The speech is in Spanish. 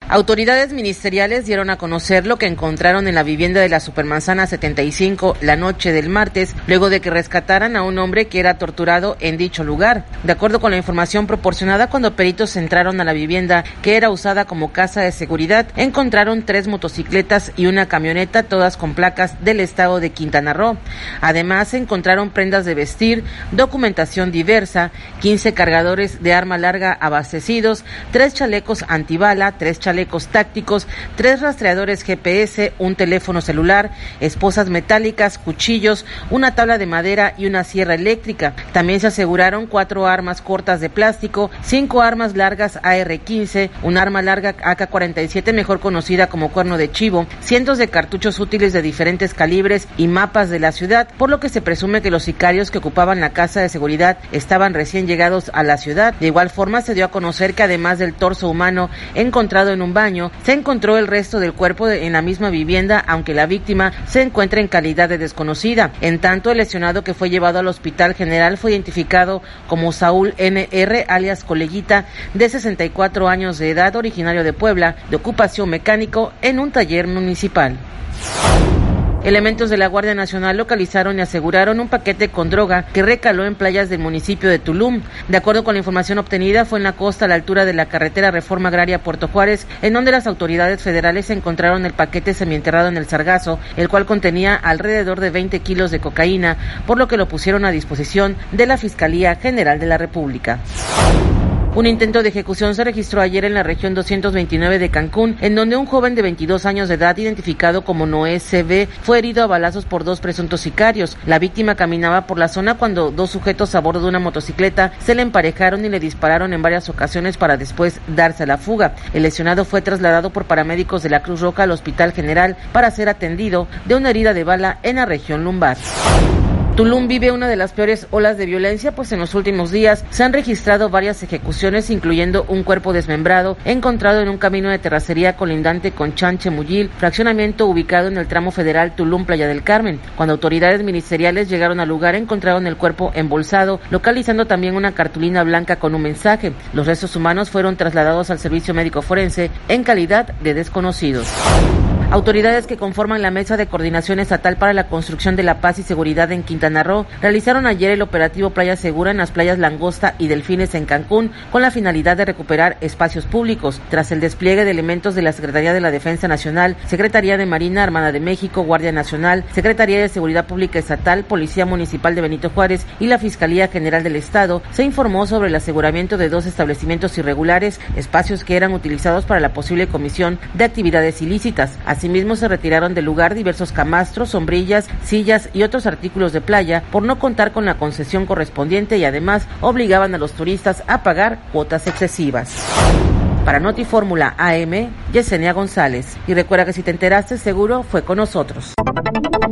Autoridades ministeriales dieron a conocer lo que encontraron en la vivienda de la Supermanzana 75 la noche del martes, luego de que rescataran a un hombre que era torturado en dicho lugar. De acuerdo con la información proporcionada, cuando peritos entraron a la vivienda, que era usada como casa de seguridad, encontraron 3 motocicletas y una camioneta, todas con placas del estado de Quintana Roo. Además, encontraron prendas de vestir, documentación diversa, 15 cargadores de arma larga abastecidos, 3 chalecos antibala, 3 chalecos tácticos, 3 rastreadores GPS, un teléfono celular, esposas metálicas, cuchillos, una tabla de madera y una sierra eléctrica. También se aseguraron 4 armas cortas de plástico, 5 armas largas AR-15, un arma larga AK-47, mejor conocida como cuerno de chivo, cientos de cartuchos útiles de diferentes calibres y mapas de la ciudad, por lo que se presume que los sicarios que ocupaban la casa de seguridad estaban recién llegados a la ciudad. De igual forma, se dio a conocer que además del torso humano encontrado en un baño, se encontró el resto del cuerpo en la misma vivienda, aunque la víctima se encuentra en calidad de desconocida. En tanto, el lesionado, que fue llevado al Hospital General, fue identificado como Saúl N.R., alias Coleguita, de 64 años de edad, originario de Puebla, de ocupación mecánico en un taller municipal. Elementos de la Guardia Nacional localizaron y aseguraron un paquete con droga que recaló en playas del municipio de Tulum. De acuerdo con la información obtenida, fue en la costa a la altura de la carretera Reforma Agraria Puerto Juárez, en donde las autoridades federales encontraron el paquete semienterrado en el sargazo, el cual contenía alrededor de 20 kilos de cocaína, por lo que lo pusieron a disposición de la Fiscalía General de la República. Un intento de ejecución se registró ayer en la región 229 de Cancún, en donde un joven de 22 años de edad, identificado como Noé C.B., fue herido a balazos por 2 presuntos sicarios. La víctima caminaba por la zona cuando 2 sujetos a bordo de una motocicleta se le emparejaron y le dispararon en varias ocasiones para después darse a la fuga. El lesionado fue trasladado por paramédicos de la Cruz Roja al Hospital General para ser atendido de una herida de bala en la región lumbar. Tulum vive una de las peores olas de violencia, pues en los últimos días se han registrado varias ejecuciones, incluyendo un cuerpo desmembrado encontrado en un camino de terracería colindante con Chanchemuyil, fraccionamiento ubicado en el tramo federal Tulum-Playa del Carmen. Cuando autoridades ministeriales llegaron al lugar, encontraron el cuerpo embolsado, localizando también una cartulina blanca con un mensaje. Los restos humanos fueron trasladados al servicio médico forense en calidad de desconocidos. Autoridades que conforman la Mesa de Coordinación Estatal para la Construcción de la Paz y Seguridad en Quintana Roo realizaron ayer el operativo Playa Segura en las playas Langosta y Delfines en Cancún, con la finalidad de recuperar espacios públicos. Tras el despliegue de elementos de la Secretaría de la Defensa Nacional, Secretaría de Marina, Armada de México, Guardia Nacional, Secretaría de Seguridad Pública Estatal, Policía Municipal de Benito Juárez y la Fiscalía General del Estado, se informó sobre el aseguramiento de 2 establecimientos irregulares, espacios que eran utilizados para la posible comisión de actividades ilícitas. Asimismo, se retiraron del lugar diversos camastros, sombrillas, sillas y otros artículos de playa por no contar con la concesión correspondiente, y además obligaban a los turistas a pagar cuotas excesivas. Para Notifórmula AM, Yesenia González. Y recuerda que si te enteraste, seguro fue con nosotros.